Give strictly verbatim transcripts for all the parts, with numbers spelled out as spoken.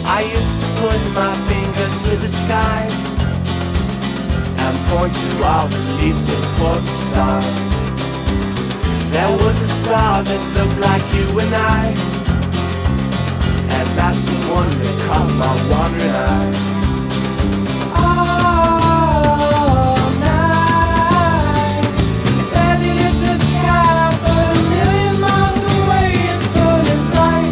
I used to put my fingers to the sky and point to all the least important stars. There was a star that looked like you and I, and that's the one that caught my wandering eye. All night, barely lit the sky, but a million miles away it's burning bright.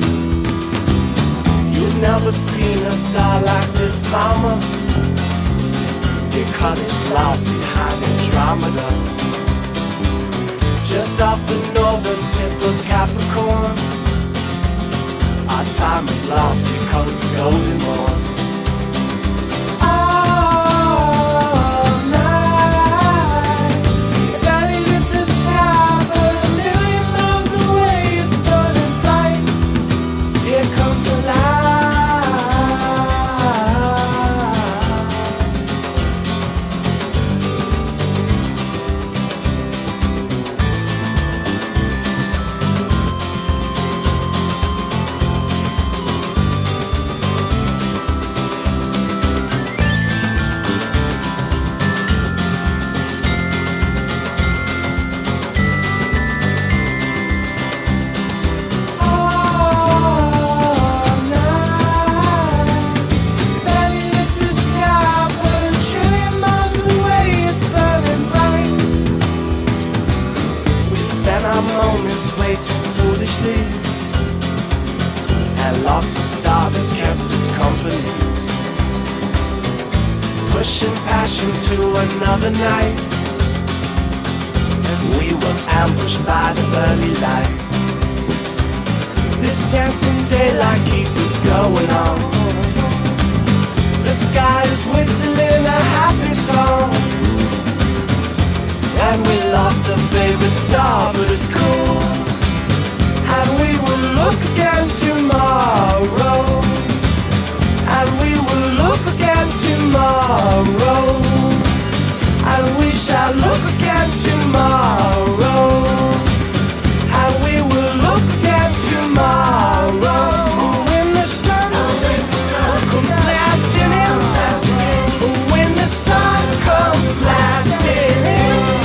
You've never seen a star like this, mama, because it's lost behind Andromeda. Just off the northern tip of Capricorn, our time is lost, here comes a golden morn. All night, barely lit the sky, but a million miles away it's burning bright. Here comes a light. Moments waiting foolishly and lost a star that kept us company, pushing passion to another night, and we were ambushed by the early light. This dancing daylight keeps us going on. The sky is whistling a happy song, and we lost a favorite star, but it's cool. And we will look again tomorrow. And we will look again tomorrow. And we shall look again tomorrow. And we will look again tomorrow. When the sun comes blasting in. When the sun comes blasting in.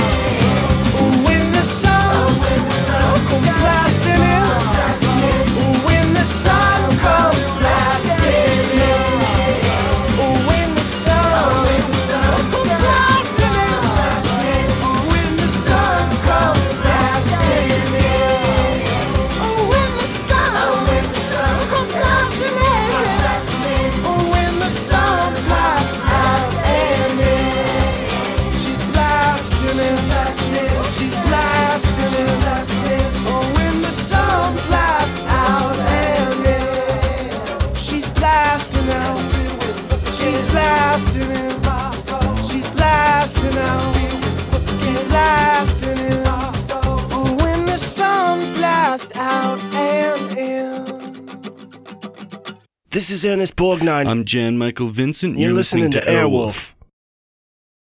She's blasting in. She's blasting out. She's blasting in. Oh, when the sun blasts out and in. This is Ernest Borgnine. I'm Jan Michael Vincent. You're, You're listening, listening to Airwolf. Airwolf.